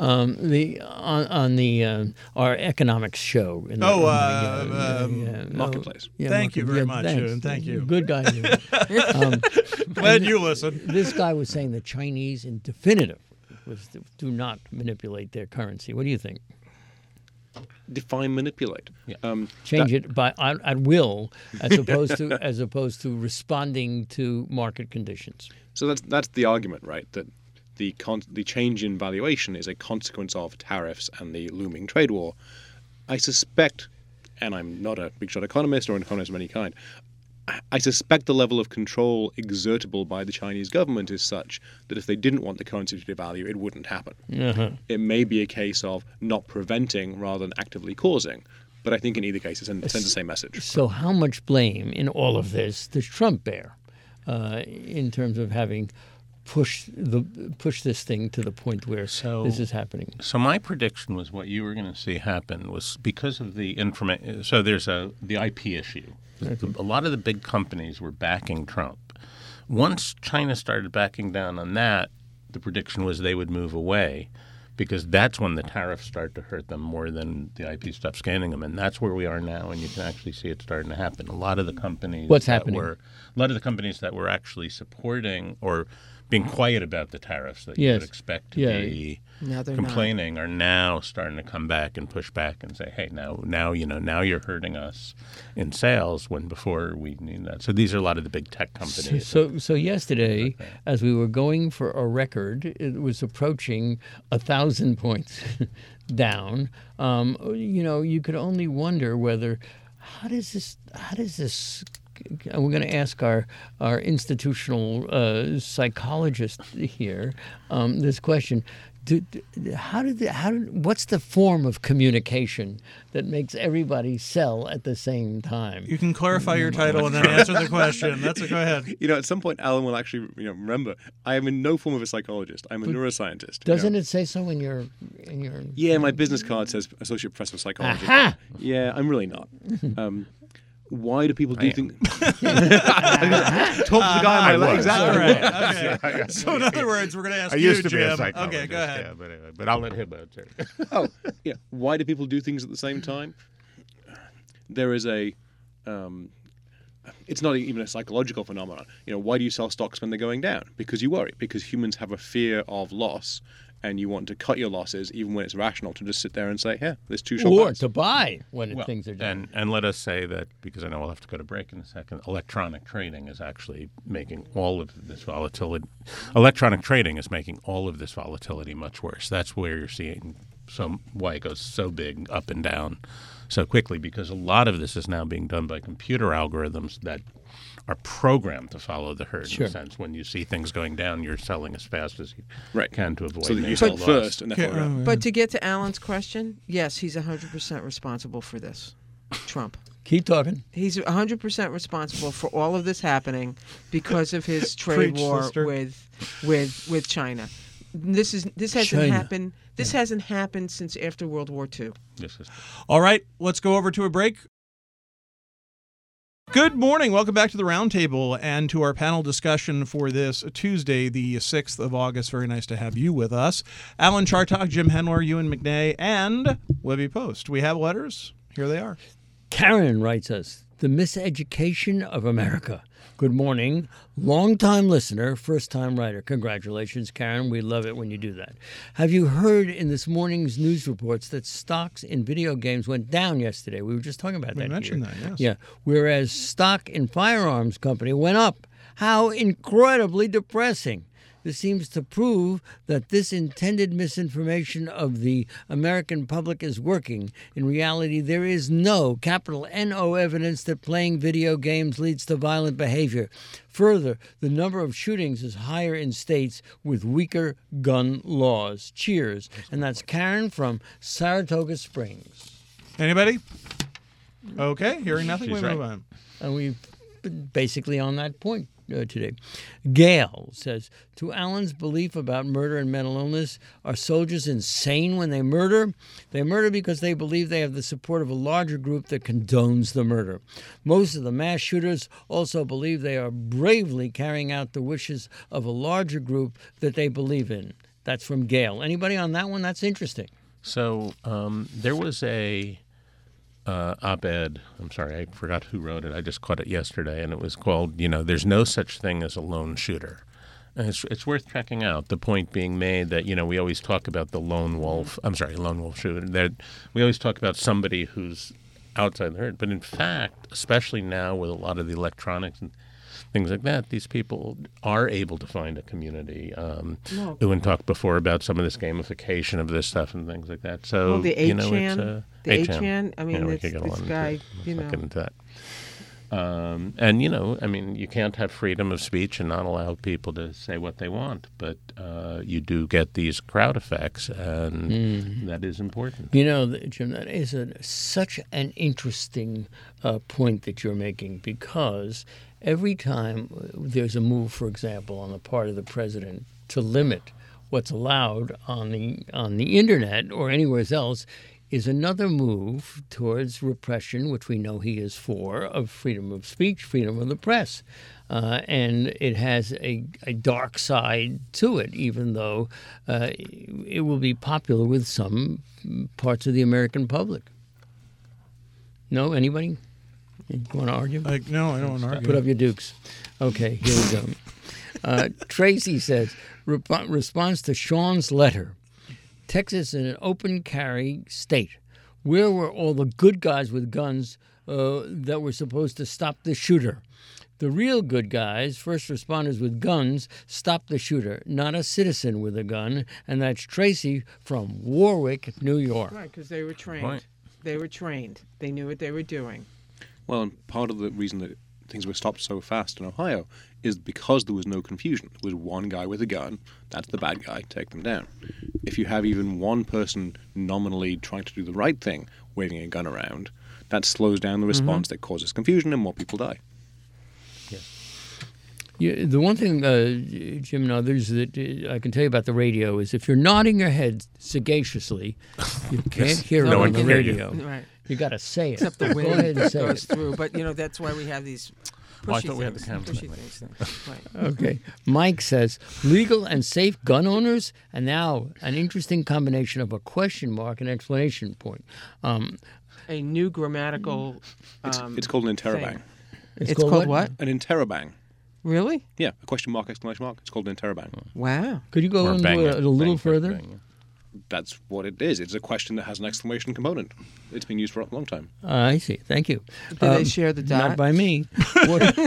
Our economics show. Marketplace. Yeah, Thank you very much, thanks. Ewan. Thank you. Good guy. Glad you listened. This guy was saying the Chinese, in definitive, do not manipulate their currency. What do you think? Define manipulate. Change it by at will, as opposed to responding to market conditions. So that's the argument, right? That the change in valuation is a consequence of tariffs and the looming trade war. I suspect, and I'm not a big shot economist or an economist of any kind, I suspect the level of control exertable by the Chinese government is such that if they didn't want the currency to devalue, it wouldn't happen. Uh-huh. It may be a case of not preventing rather than actively causing, but I think in either case it sends the same message. So how much blame in all of this does Trump bear in terms of having push this thing to the point where this is happening? So my prediction was what you were going to see happen was because of the information. So there's the IP issue. A lot of the big companies were backing Trump. Once China started backing down on that, the prediction was they would move away because that's when the tariffs start to hurt them more than the IP stuff scanning them. And that's where we are now, and you can actually see it starting to happen. A lot of the companies that were actually supporting or being quiet about the tariffs that you would expect to be complaining are now starting to come back and push back and say, hey, now you're hurting us in sales when before we need that. So these are a lot of the big tech companies. So yesterday, as we were going for a record, it was approaching 1,000 points down. You could only wonder whether how does this we're going to ask our institutional psychologist here this question. What's the form of communication that makes everybody sell at the same time? You can clarify your title and then answer the question. Go ahead. At some point, Alan will actually, remember, I am in no form of a psychologist. I'm a neuroscientist. Doesn't it say so in your? Yeah, my business card says associate professor of psychology. Aha! Yeah, I'm really not. Why do people do things? Talk to the guy on my left. All Exactly. right. Okay. So in other words, we're going to ask I you, used to be Jim. a psychologist. Okay, go ahead. Yeah, but I'll let him answer. Oh, yeah. Why do people do things at the same time? There is a. It's not even a psychological phenomenon. Why do you sell stocks when they're going down? Because you worry. Because humans have a fear of loss, and you want to cut your losses, even when it's rational, to just sit there and say, "Yeah, there's two short Or buys." to buy when things are down. And let us say that, because I know we'll have to go to break in a second, electronic trading is actually making all of this volatility. Electronic trading is making all of this volatility much worse. That's where you're seeing why it goes so big up and down so quickly, because a lot of this is now being done by computer algorithms that are programmed to follow the herd. In a sense, when you see things going down, you're selling as fast as you can to avoid. So that you major sell loss. first and then follow around. But to get to Alan's question, yes, he's 100% responsible for this. Trump. Keep talking. He's 100% responsible for all of this happening because of his trade Preach, war sister. with China. This hasn't China. happened. This hasn't happened since after World War II. This is All right, let's go over to a break. Good morning. Welcome back to the Roundtable and to our panel discussion for this Tuesday, the 6th of August. Very nice to have you with us. Alan Chartock, Jim Henler, Ewan McNay, and Webby Post. We have letters. Here they are. Karen writes us, the miseducation of America. Good morning. Long-time listener, first-time writer. Congratulations, Karen. We love it when you do that. Have you heard in this morning's news reports that stocks in video games went down yesterday? We were just talking about that. We mentioned here. that, yes. Yeah. Whereas stock in firearms company went up. How incredibly depressing. This seems to prove that this intended misinformation of the American public is working. In reality, there is no, capital N-O, evidence that playing video games leads to violent behavior. Further, the number of shootings is higher in states with weaker gun laws. Cheers. And that's Karen from Saratoga Springs. Anybody? Okay, hearing nothing, She's we move right. on. And we've been basically on that point today. Gail says, to Alan's belief about murder and mental illness, are soldiers insane when they murder? They murder because they believe they have the support of a larger group that condones the murder. Most of the mass shooters also believe they are bravely carrying out the wishes of a larger group that they believe in. That's from Gail. Anybody on that one? That's interesting. So there was a op-ed. I'm sorry, I forgot who wrote it. I just caught it yesterday, and it was called, There's No Such Thing as a Lone Shooter. And it's worth checking out. The point being made that, we always talk about the lone wolf shooter. We always talk about somebody who's outside the herd. But in fact, especially now with a lot of the electronics and things like that, these people are able to find a community. Ewan talked before about some of this gamification of this stuff and things like that. So, Well, the 8chan, it's the 8chan, I mean, we it's could go this on guy, let's not get into that. And, you can't have freedom of speech and not allow people to say what they want, but you do get these crowd effects, and that is important. Jim, that is such an interesting point that you're making, because every time there's a move, for example, on the part of the president to limit what's allowed on the internet or anywhere else, is another move towards repression, which we know he is for, of freedom of speech, freedom of the press. And it has a dark side to it, even though it will be popular with some parts of the American public. No? Anybody? You want to argue? No, I don't want to argue. Put up your dukes. Okay, here we go. Tracy says, response to Sean's letter. Texas is an open carry state. Where were all the good guys with guns that were supposed to stop the shooter? The real good guys, first responders with guns, stopped the shooter, not a citizen with a gun. And that's Tracy from Warwick, New York. Right, because they were trained. Right. They were trained. They knew what they were doing. Well, and part of the reason that things were stopped so fast in Ohio is because there was no confusion. There was one guy with a gun, that's the bad guy, take them down. If you have even one person nominally trying to do the right thing, waving a gun around, that slows down the response, that causes confusion, and more people die. Yeah, the one thing, Jim and others, that I can tell you about the radio is if you're nodding your head sagaciously, you can't hear it No on one the can hear you. radio. Right. You got to say it. Except the Go wind ahead and say goes it. through. But, that's why we have these pushy Well, I thought we had the things, camera. pushy things. Right. Okay. Mike says, legal and safe gun owners, and now an interesting combination of a question mark and exclamation point. A new grammatical It's called an interrobang. thing. It's called what? An interrobang. Really? Yeah, a question mark, exclamation mark. It's called an interrobang. Wow. Could you go Or into bang it a little bang, further? bang. That's what it is. It's a question that has an exclamation component. It's been used for a long time. I see. Thank you. Do they share the dot? Not by me. What-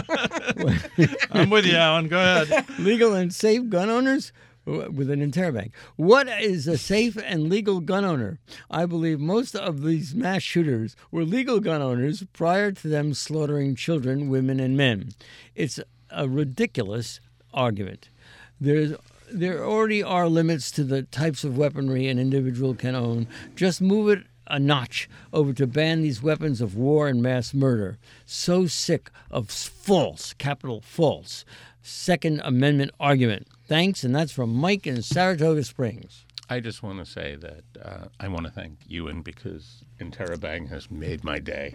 I'm with you, Alan. Go ahead. legal and safe gun owners with an interrobang. What is a safe and legal gun owner? I believe most of these mass shooters were legal gun owners prior to them slaughtering children, women, and men. It's a ridiculous argument. There already are limits to the types of weaponry an individual can own. Just move it a notch over to ban these weapons of war and mass murder. So sick of false, capital false, Second Amendment argument. Thanks, and that's from Mike in Saratoga Springs. I just want to say that I want to thank Ewan because interrobang has made my day.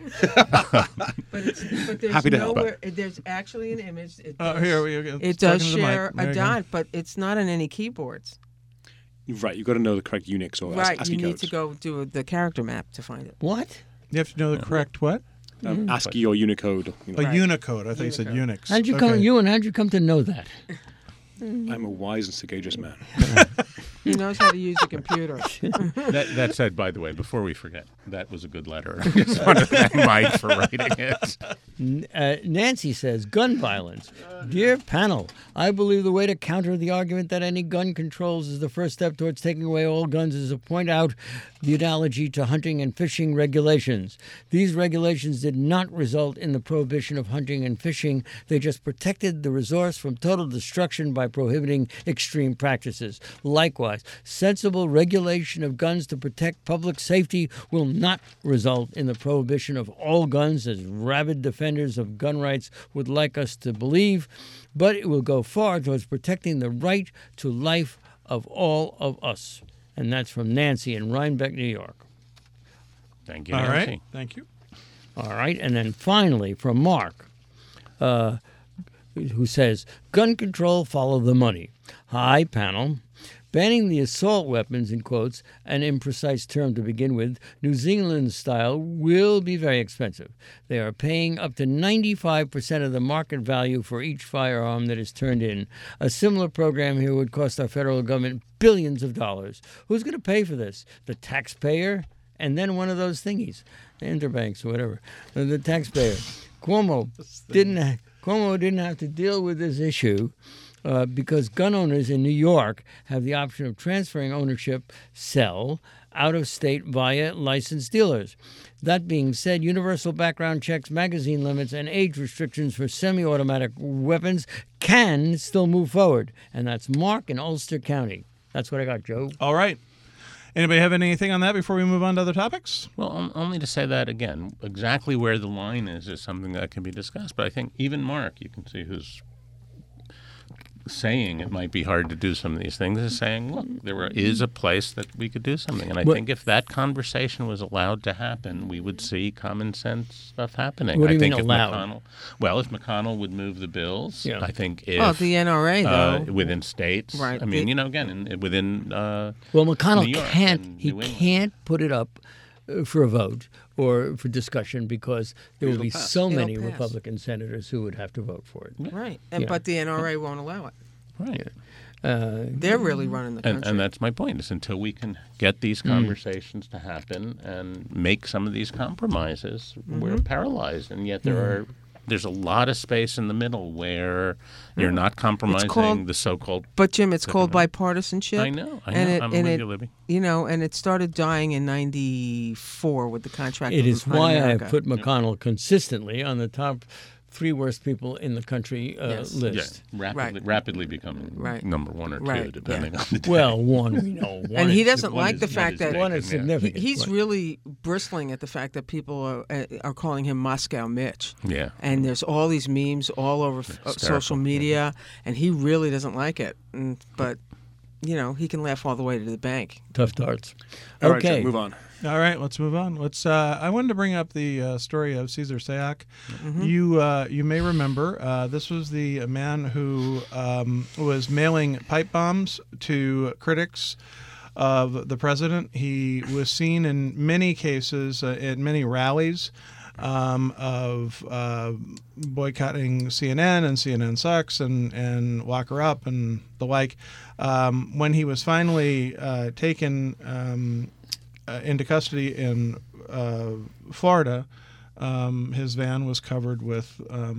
But there's Happy to help. nowhere. There's actually an image. It does, Here we go. it does Talking to the mic. share There a you go. dot, but it's not on any keyboards. Right, you've got to know the correct Unix or Right. ASCII You need codes. to go do the character map to find it. What? You have to know the correct what? ASCII or Unicode. A Right. Unicode. I thought you said Unix. How'd you come, Okay. Ewan, how'd you come to know that? I'm a wise and sagacious man. He knows how to use a computer. That said, by the way, before we forget, that was a good letter. I just want to thank Mike for writing it. Nancy says, gun violence. Dear panel, I believe the way to counter the argument that any gun controls is the first step towards taking away all guns is to point out the analogy to hunting and fishing regulations. These regulations did not result in the prohibition of hunting and fishing. They just protected the resource from total destruction by prohibiting extreme practices. Likewise, sensible regulation of guns to protect public safety will not result in the prohibition of all guns, as rabid defenders of gun rights would like us to believe, but it will go far towards protecting the right to life of all of us. And that's from Nancy in Rhinebeck, New York. Thank you, All Nancy. right. Thank you. All right, and then finally from Mark, who says, gun control, follow the money. Hi, panel. Banning the assault weapons, in quotes, an imprecise term to begin with, New Zealand style, will be very expensive. They are paying up to 95% of the market value for each firearm that is turned in. A similar program here would cost our federal government billions of dollars. Who's going to pay for this? The taxpayer? And then one of those thingies, the interbanks or whatever. The taxpayer. Cuomo didn't have to deal with this issue because gun owners in New York have the option of transferring ownership, sell, out of state via licensed dealers. That being said, universal background checks, magazine limits, and age restrictions for semi-automatic weapons can still move forward. And that's Mark in Ulster County. That's what I got, Joe. All right. Anybody have anything on that before we move on to other topics? Well, only to say that again, exactly where the line is something that can be discussed. But I think even Mark, you can see who's saying it might be hard to do some of these things, is saying, look, there is a place that we could do something. And I think if that conversation was allowed to happen, we would see common sense stuff happening. What do I you think mean if allowed? if McConnell would move the bills, Yeah. I think if The NRA, though. within states, Right. I mean, within Well, McConnell New York can't. and He New England. can't put it up for a vote or for discussion because there will It'll be pass. so It'll many pass. Republican senators who would have to vote for it. Right. Yeah. But the NRA won't allow it. right. They're really running the country. And that's my point, is until we can get these conversations to happen and make some of these compromises, we're paralyzed. And yet there's a lot of space in the middle where you're not compromising called- the so-called... But, Jim, it's called bipartisanship. I know. And I'm and with you, Libby. And it started dying in '94 with the contract. It with is Planet why I America. have put McConnell consistently on the top three worst people in the country Yes. list. Rapidly becoming Right. number one or two, Right, depending on the day. Well, one we know. One And he is- doesn't one like is- the one fact is that- big, one is Yeah. significant. He's but- really bristling at the fact that people are calling him Moscow Mitch. Yeah. And there's all these memes all over social media, and he really doesn't like it. But, he can laugh all the way to the bank. tough darts. All right, Okay. Joe, move on. All right, let's move on. I wanted to bring up the story of Cesar Sayoc. You may remember this was the man who was mailing pipe bombs to critics of the president. He was seen in many cases at many rallies of boycotting CNN and CNN sucks and lock her up and the like. When he was finally taken into custody in Florida, his van was covered with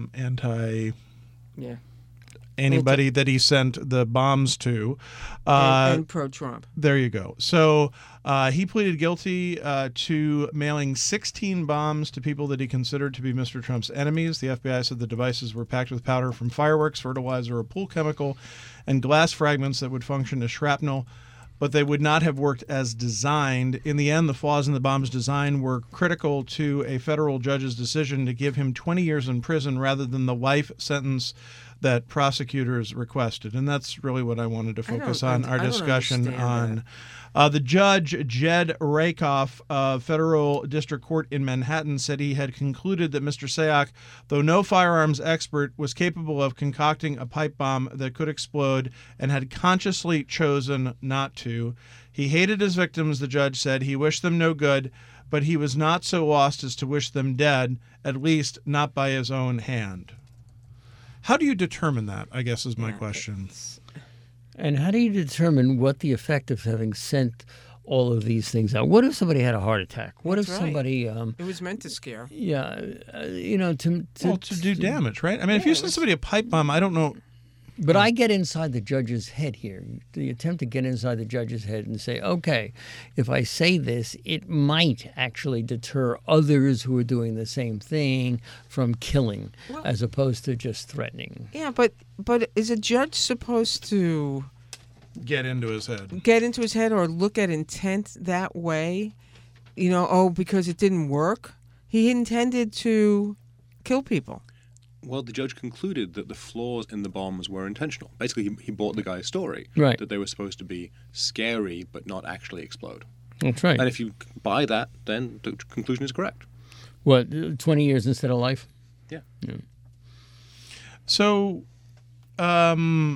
Yeah. anybody that he sent the bombs to. And pro-Trump. There you go. So he pleaded guilty to mailing 16 bombs to people that he considered to be Mr. Trump's enemies. The FBI said the devices were packed with powder from fireworks, fertilizer, or pool chemical, and glass fragments that would function as shrapnel, but they would not have worked as designed. In the end, the flaws in the bomb's design were critical to a federal judge's decision to give him 20 years in prison rather than the life sentence that prosecutors requested. And that's really what I wanted to focus on our I don't discussion understand on. The judge, Jed Rakoff of Federal District Court in Manhattan, said he had concluded that Mr. Sayoc, though no firearms expert, was capable of concocting a pipe bomb that could explode and had consciously chosen not to. He hated his victims, the judge said. He wished them no good, but he was not so lost as to wish them dead, at least not by his own hand. How do you determine that, I guess, is my question. And how do you determine what the effect of having sent all of these things out? What if somebody had a heart attack? What That's if right. somebody, It was meant to scare. to do damage, right? I mean, if you send somebody a pipe bomb, I don't know. But I get inside the judge's head here. The attempt to get inside the judge's head and say, okay, if I say this, it might actually deter others who are doing the same thing from killing, as opposed to just threatening. Yeah, but is a judge supposed to Get into his head. get into his head or look at intent that way? Because it didn't work? He intended to kill people. Well, the judge concluded that the flaws in the bombs were intentional. Basically, he bought the guy's story. Right. That they were supposed to be scary but not actually explode. That's right. And if you buy that, then the conclusion is correct. What, 20 years instead of life? Yeah. So, 20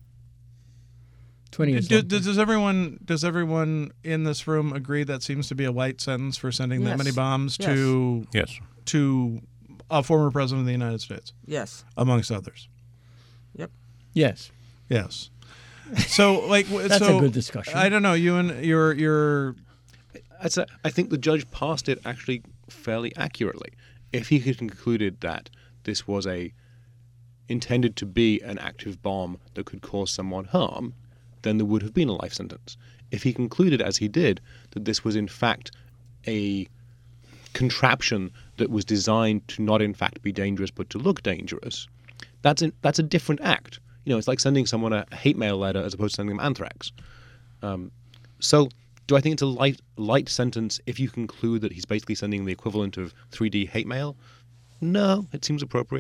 years. does everyone in this room agree that seems to be a light sentence for sending that Yes. many bombs Yes. Yes. to a former president of the United States, Yes. amongst others? Yep. Yes. Yes. So, That's a good discussion. I don't know. You and your I think the judge passed it actually fairly accurately. If he had concluded that this was intended to be an active bomb that could cause someone harm, then there would have been a life sentence. If he concluded, as he did, that this was in fact a contraption that was designed to not in fact be dangerous but to look dangerous, that's a different act. It's like sending someone a hate mail letter as opposed to sending them anthrax. So do I think it's a light sentence if you conclude that he's basically sending the equivalent of 3D hate mail? No, it seems appropriate.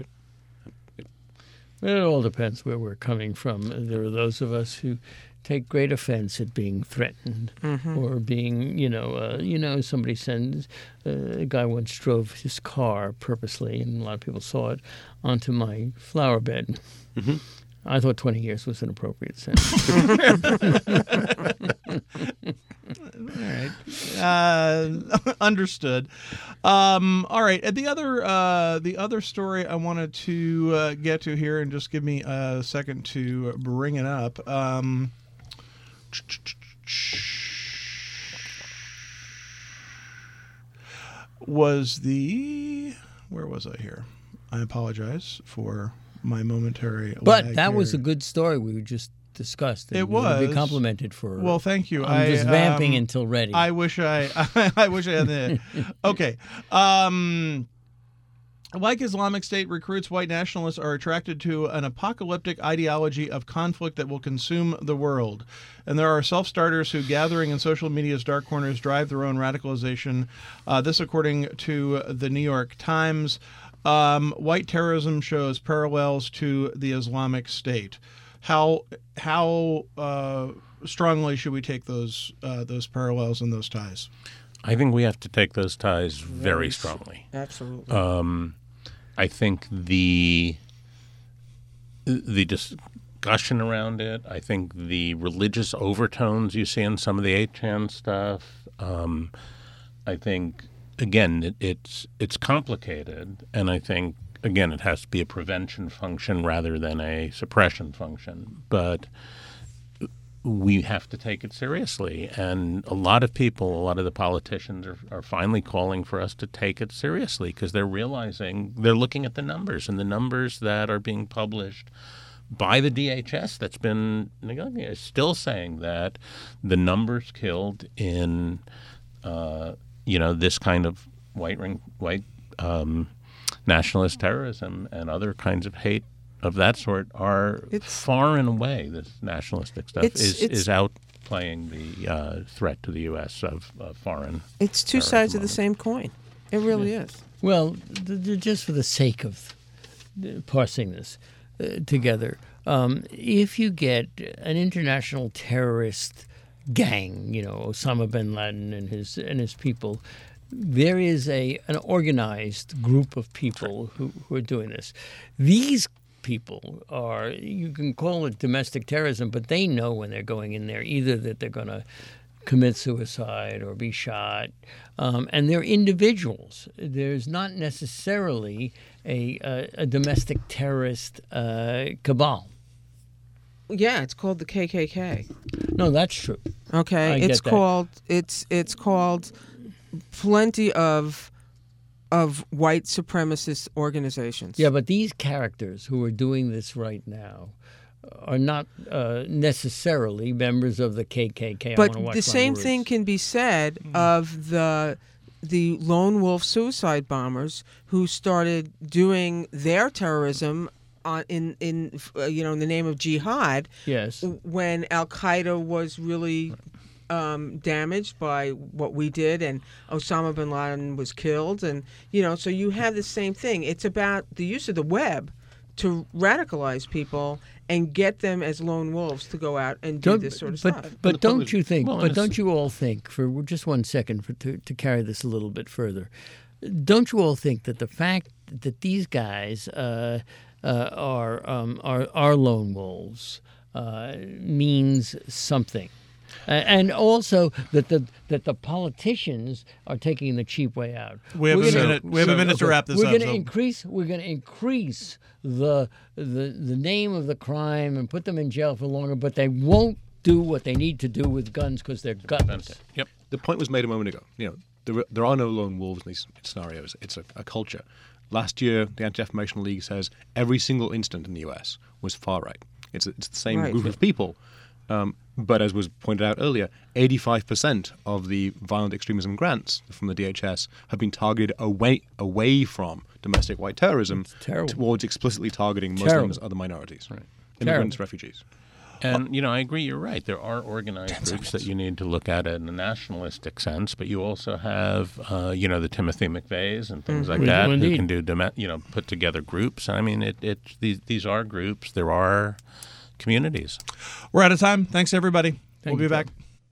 It all depends where we're coming from. There are those of us who take great offense at being threatened or being, somebody sends, a guy once drove his car purposely, and a lot of people saw it, onto my flower bed. Mm-hmm. I thought 20 years was an appropriate sentence. All right. Understood. All right. And the other story I wanted to get to here, and just give me a second to bring it up. Where was I here? I apologize for my momentary But lag that was a here. good story we just discussed. and It you would be was. complimented for. Well, thank you. I'm just vamping until ready. I wish I had the. Okay. Like Islamic State, recruits white nationalists are attracted to an apocalyptic ideology of conflict that will consume the world. And there are self-starters who, gathering in social media's dark corners, drive their own radicalization. This according to the New York Times. White terrorism shows parallels to the Islamic State. How strongly should we take those parallels and those ties? I think we have to take those ties very strongly. Absolutely. I think the discussion around it, I think the religious overtones you see in some of the 8chan stuff, I think, again, it's complicated, and I think, again, it has to be a prevention function rather than a suppression function. But we have to take it seriously. And a lot of people, a lot of the politicians are finally calling for us to take it seriously because they're realizing, they're looking at the numbers, and the numbers that are being published by the DHS that's been is still saying that the numbers killed in this kind of white nationalist terrorism and other kinds of hate of that sort are far and away, this nationalistic stuff is outplaying the threat to the U.S. of foreign. It's two sides of the same coin. It really is. Well, just for the sake of parsing this together, if you get an international terrorist gang, Osama bin Laden and his people, there is an organized group of people who are doing this. These people are, you can call it domestic terrorism, but they know when they're going in there either that they're going to commit suicide or be shot, and they're individuals. There's not necessarily a domestic terrorist cabal. Yeah, it's called the KKK. No, that's true. Okay, it's called plenty of white supremacist organizations. Yeah, but these characters who are doing this right now are not necessarily members of the KKK. But the same thing can be said of the lone wolf suicide bombers who started doing their terrorism in the name of jihad. Yes. When Al Qaeda was really damaged by what we did, and Osama bin Laden was killed, and so you have the same thing. It's about the use of the web to radicalize people and get them as lone wolves to go out and do this sort of stuff. But don't you think? But don't you all think? For just 1 second, to carry this a little bit further, don't you all think that the fact that these guys are lone wolves means something? And also that the politicians are taking the cheap way out. We have a minute to wrap this up. We're going to increase the name of the crime and put them in jail for longer, but they won't do what they need to do with guns because they're guns. Yep. The point was made a moment ago. There are no lone wolves in these scenarios. It's a culture. Last year, the Anti-Defamation League says every single incident in the U.S. was far right. It's the same group of people. But as was pointed out earlier, 85% of the violent extremism grants from the DHS have been targeted away from domestic white terrorism towards explicitly targeting Muslims, other minorities, immigrants, refugees. And, I agree, you're right. There are organized groups that you need to look at it in a nationalistic sense, but you also have, the Timothy McVeighs and things like that who can do, put together groups. I mean, these are groups. There are communities. We're out of time. Thanks, everybody. We'll be back.